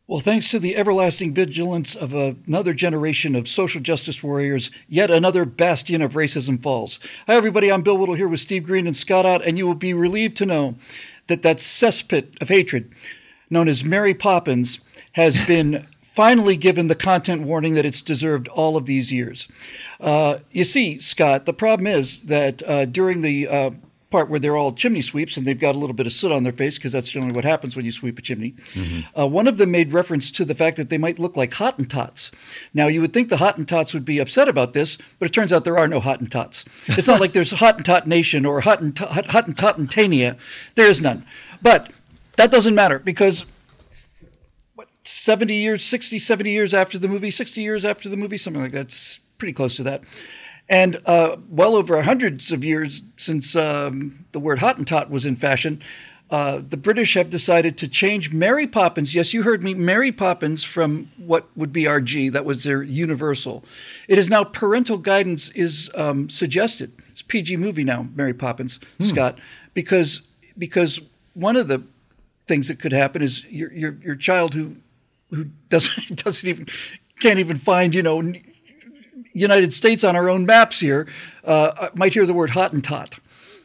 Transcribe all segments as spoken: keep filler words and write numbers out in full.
Well, thanks to the everlasting vigilance of another generation of social justice warriors, yet another bastion of racism falls. Hi, everybody. I'm Bill Whittle here with Steve Green and Scott Ott, and you will be relieved to know that that cesspit of hatred known as Mary Poppins has been finally given the content warning that it's deserved all of these years. Uh, you see, Scott, the problem is that uh, during the uh, part where they're all chimney sweeps and they've got a little bit of soot on their face, because that's generally what happens when you sweep a chimney. Mm-hmm. Uh, one of them made reference to the fact that they might look like Hottentots. Now, you would think the Hottentots would be upset about this, but it turns out there are no Hottentots. It's not like there's a Hottentot Nation or Hottentot, Hottentotantania. There is none. But that doesn't matter, because what, seventy years, sixty, seventy years after the movie, sixty years after the movie, something like that, it's pretty close to that. And uh, well over hundreds of years since um, the word Hottentot was in fashion, uh, the British have decided to change Mary Poppins. Yes, you heard me, Mary Poppins, from what would be R G. That was their universal. It is now parental guidance is um, suggested. It's a P G movie now, Mary Poppins, hmm. Scott, because because one of the things that could happen is your your, your child who who doesn't doesn't even can't even find you know. United States on our own maps here, uh, might hear the word Hottentot.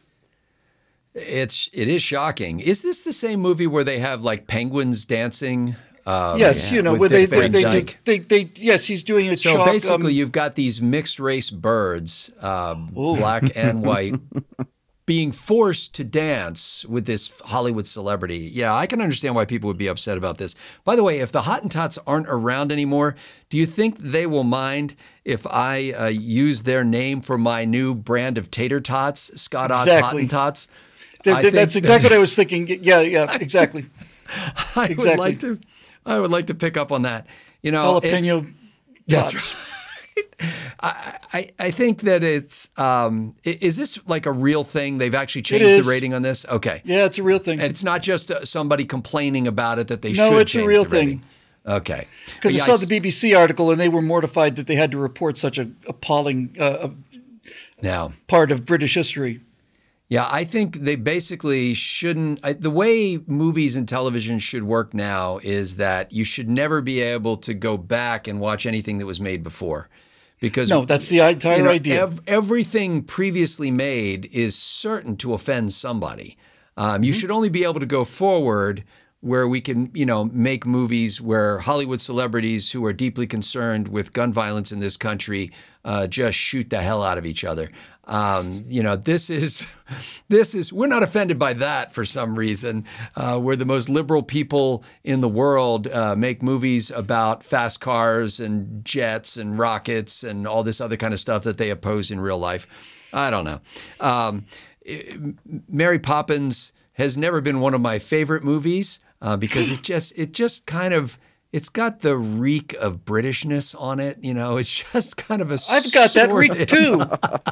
It's it is shocking. Is this the same movie where they have like penguins dancing? Um, yes, yeah, you know where they they, they, they, they they yes, he's doing a so chalk, basically, um, you've got these mixed race birds, uh, black and white, being forced to dance with this Hollywood celebrity. Yeah, I can understand why people would be upset about this. By the way, if the Hottentots aren't around anymore, do you think they will mind if I uh, use their name for my new brand of tater tots, Scott Ott's exactly. Hottentots? Th- th- that's exactly what I was thinking. Yeah, yeah, exactly. I exactly. would like to. I would like to pick up on that. You know, jalapeno that's tots. right. I, I I think that it's um, is this like a real thing? They've actually changed the rating on this. Okay, yeah, it's a real thing, and it's not just uh, somebody complaining about it that they no, should. it's change a real the rating. thing. Okay, because yeah, I saw I the B B C article and they were mortified that they had to report such a appalling uh, now part of British history. Yeah, I think they basically shouldn't. I, the way movies and television should work now is that you should never be able to go back and watch anything that was made before. Because no, that's the entire you know, idea. Ev- everything previously made is certain to offend somebody. Um, you mm-hmm. should only be able to go forward where we can, you know, make movies where Hollywood celebrities who are deeply concerned with gun violence in this country uh, just shoot the hell out of each other. Um, you know, this is, this is, we're not offended by that for some reason. Uh, we're the most liberal people in the world, uh, make movies about fast cars and jets and rockets and all this other kind of stuff that they oppose in real life. I don't know. Um, it, Mary Poppins has never been one of my favorite movies uh, because it just, it just kind of, it's got the reek of Britishness on it. You know, it's just kind of a I've got that reek too.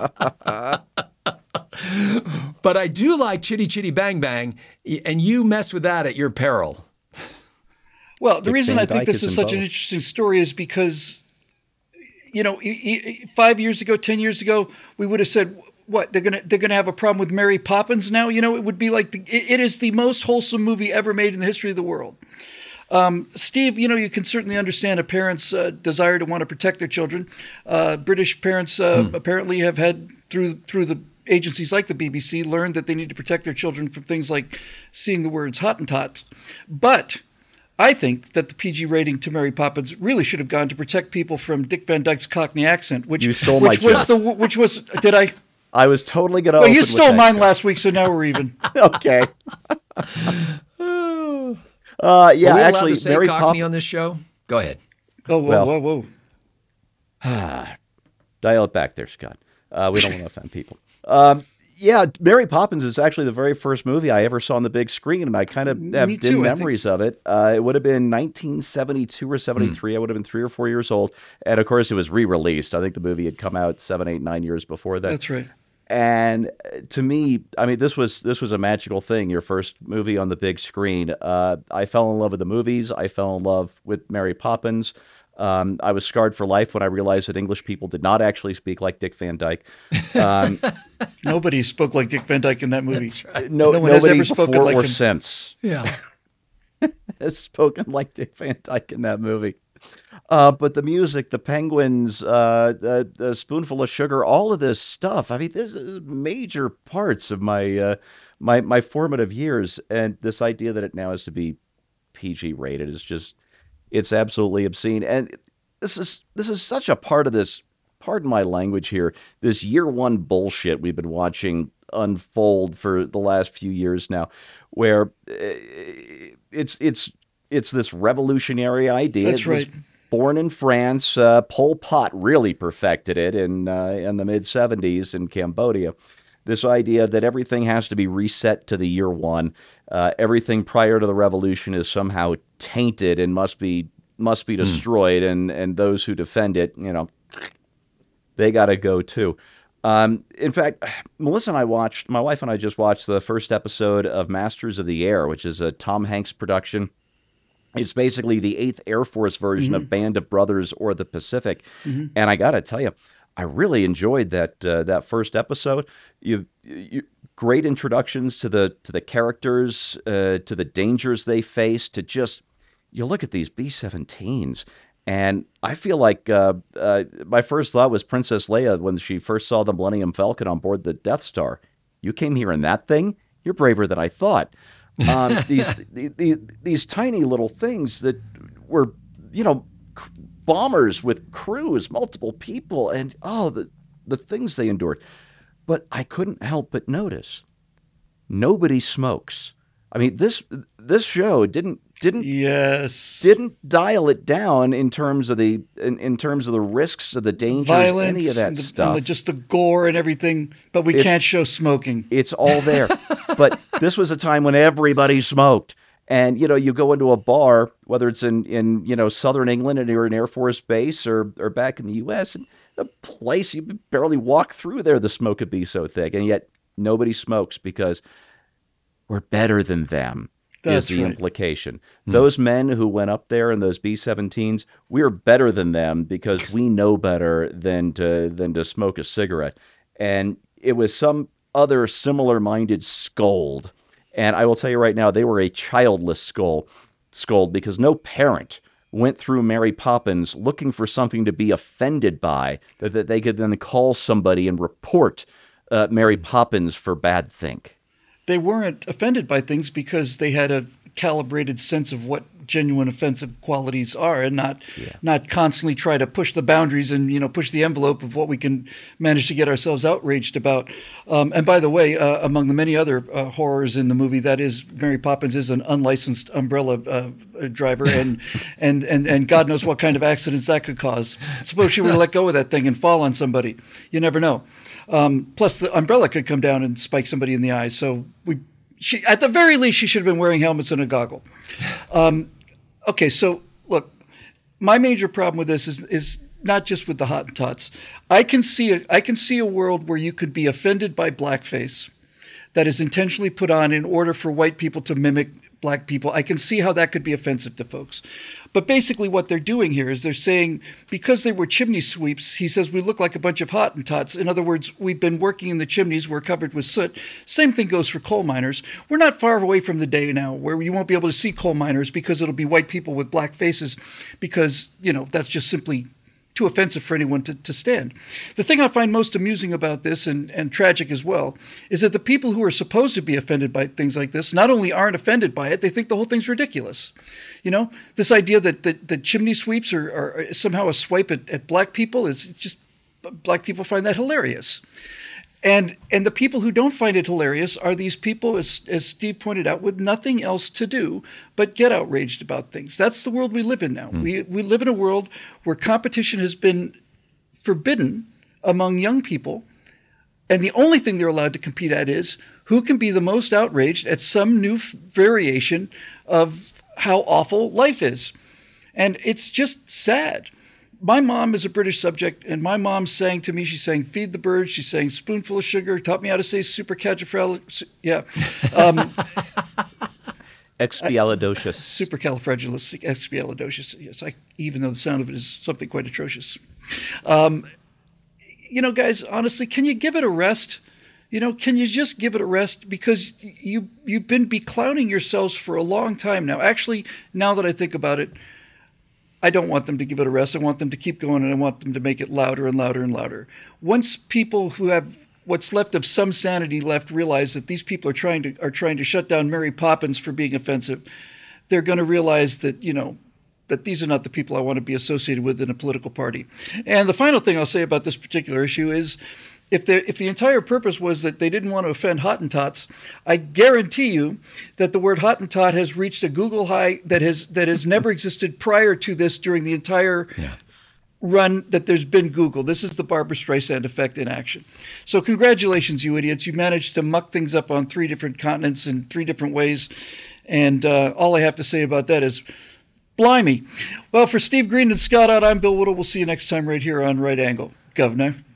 But I do like Chitty Chitty Bang Bang, and you mess with that at your peril. Well, the Dick reason Van I think Dyke this is is such involved. an interesting story is because, you know, five years ago, ten years ago, we would have said, what, they're gonna they're gonna have a problem with Mary Poppins now? You know, it would be like the, it, it is the most wholesome movie ever made in the history of the world. Um, Steve, you know, you can certainly understand a parent's uh, desire to want to protect their children. Uh, British parents uh, hmm. apparently have had, through through the agencies like the B B C, learned that they need to protect their children from things like seeing the words Hottentots. But I think that the P G rating to Mary Poppins really should have gone to protect people from Dick Van Dyke's Cockney accent, which, you stole which my was joke. the which was did I? I was totally going to. Well, you stole mine last week, so now we're even. Okay. Uh, yeah, Are we allowed actually, to say Mary Cockney Pop- on this show? Go ahead. Oh, whoa, Well, whoa, whoa. Dial it back there, Scott. Uh, we don't want to offend people. Um, yeah, Mary Poppins is actually the very first movie I ever saw on the big screen, and I kind of have Me dim too, I memories of it. Uh, it would have been nineteen seventy-two or seventy-three. Mm. I would have been three or four years old. And, of course, it was re-released. I think the movie had come out seven, eight, nine years before that. That's right. And to me, I mean, this was this was a magical thing, your first movie on the big screen. Uh, I fell in love with the movies. I fell in love with Mary Poppins. Um, I was scarred for life when I realized that English people did not actually speak like Dick Van Dyke. Um, Nobody spoke like Dick Van Dyke in that movie. That's right. no, no one nobody has ever spoken before like or him. since. Yeah. has spoken like Dick Van Dyke in that movie. Uh, but the music, the penguins, uh, the, the spoonful of sugar, all of this stuff. I mean, this is major parts of my uh, my my formative years, and this idea that it now has to be P G rated is just it's absolutely obscene. And this is this is such a part of this. Pardon my language here. This year one bullshit we've been watching unfold for the last few years now, where it's it's it's this revolutionary idea. That's it was right. Born in France, uh, Pol Pot really perfected it in uh, in the mid seventies in Cambodia. This idea that everything has to be reset to the year one, uh, everything prior to the revolution is somehow tainted and must be must be destroyed, mm. and and those who defend it, you know, they got to go too. Um, in fact, Melissa and I watched, my wife and I just watched the first episode of Masters of the Air, which is a Tom Hanks production. It's basically the eighth Air Force version mm-hmm. of Band of Brothers or the Pacific. Mm-hmm. And I got to tell you, I really enjoyed that uh, that first episode. You, you great introductions to the to the characters, uh, to the dangers they face, to just, you look at these B seventeens. And I feel like uh, uh, my first thought was Princess Leia when she first saw the Millennium Falcon on board the Death Star. You came here in that thing? You're braver than I thought. Um, these, the, the, these tiny little things that were, you know, bombers with crews, multiple people, and oh, the the things they endured. But I couldn't help but notice nobody smokes. I mean, this this show didn't didn't yes didn't dial it down in terms of the in, in terms of the risks of the dangers, violence, any of that and the, stuff. And the, just the gore and everything. But we it's, can't show smoking. It's all there. But this was a time when everybody smoked. And, you know, you go into a bar, whether it's in, in you know, southern England and you're an Air Force base or or back in the U S, and the place, you barely walk through there, the smoke would be so thick. And yet nobody smokes because we're better than them. That's is the right. implication. Hmm. Those men who went up there in those B seventeens, we're better than them because we know better than to than to smoke a cigarette. And it was some other similar-minded scold. And I will tell you right now, they were a childless scold, scold because no parent went through Mary Poppins looking for something to be offended by, that, that they could then call somebody and report uh, Mary Poppins for bad think. They weren't offended by things because they had a calibrated sense of what genuine offensive qualities are, and not yeah. not constantly try to push the boundaries and, you know, push the envelope of what we can manage to get ourselves outraged about. Um, and by the way, uh, among the many other uh, horrors in the movie, that is, Mary Poppins is an unlicensed umbrella uh, driver, and, and and and God knows what kind of accidents that could cause. Suppose she were to let go of that thing and fall on somebody. You never know. Um, plus, the umbrella could come down and spike somebody in the eye. So we, she, at the very least, she should have been wearing helmets and a goggle. Um, okay, so look, my major problem with this is is not just with the Hottentots. I can see a, I can see a world where you could be offended by blackface that is intentionally put on in order for white people to mimic black people. I can see how that could be offensive to folks. But basically what they're doing here is they're saying, because they were chimney sweeps, he says, we look like a bunch of Hottentots. In other words, we've been working in the chimneys, we're covered with soot. Same thing goes for coal miners. We're not far away from the day now where you won't be able to see coal miners because it'll be white people with black faces, because, you know, that's just simply too offensive for anyone to, to stand. The thing I find most amusing about this, and, and tragic as well, is that the people who are supposed to be offended by things like this not only aren't offended by it, they think the whole thing's ridiculous. You know, this idea that the, the chimney sweeps are, are somehow a swipe at, at black people is just, black people find that hilarious. And and the people who don't find it hilarious are these people, as, as Steve pointed out, with nothing else to do but get outraged about things. That's the world we live in now. Mm. We we live in a world where competition has been forbidden among young people, and the only thing they're allowed to compete at is who can be the most outraged at some new f- variation of how awful life is. And it's just sad. My mom is a British subject, and my mom sang to me, she's saying, feed the birds, she's saying, spoonful of sugar, taught me how to say supercalifragilistic, yeah. Um, Expialidocious. Supercalifragilistic, expialidocious, yes, I, even though the sound of it is something quite atrocious. Um, you know, guys, honestly, can you give it a rest? You know, can you just give it a rest? Because you, you've been beclowning yourselves for a long time now. Actually, now that I think about it, I don't want them to give it a rest. I want them to keep going, and I want them to make it louder and louder and louder. Once people who have what's left of some sanity left realize that these people are trying to are trying to shut down Mary Poppins for being offensive, they're going to realize that, you know, that these are not the people I want to be associated with in a political party. And the final thing I'll say about this particular issue is, If the if the entire purpose was that they didn't want to offend Hottentots, I guarantee you that the word Hottentot has reached a Google high that has that has never existed prior to this during the entire yeah. run that there's been Google. This is the Barbra Streisand effect in action. So congratulations, you idiots! You managed to muck things up on three different continents in three different ways, and uh, all I have to say about that is, blimey. Well, for Steve Green and Scott Out, I'm Bill Whittle. We'll see you next time right here on Right Angle, Governor.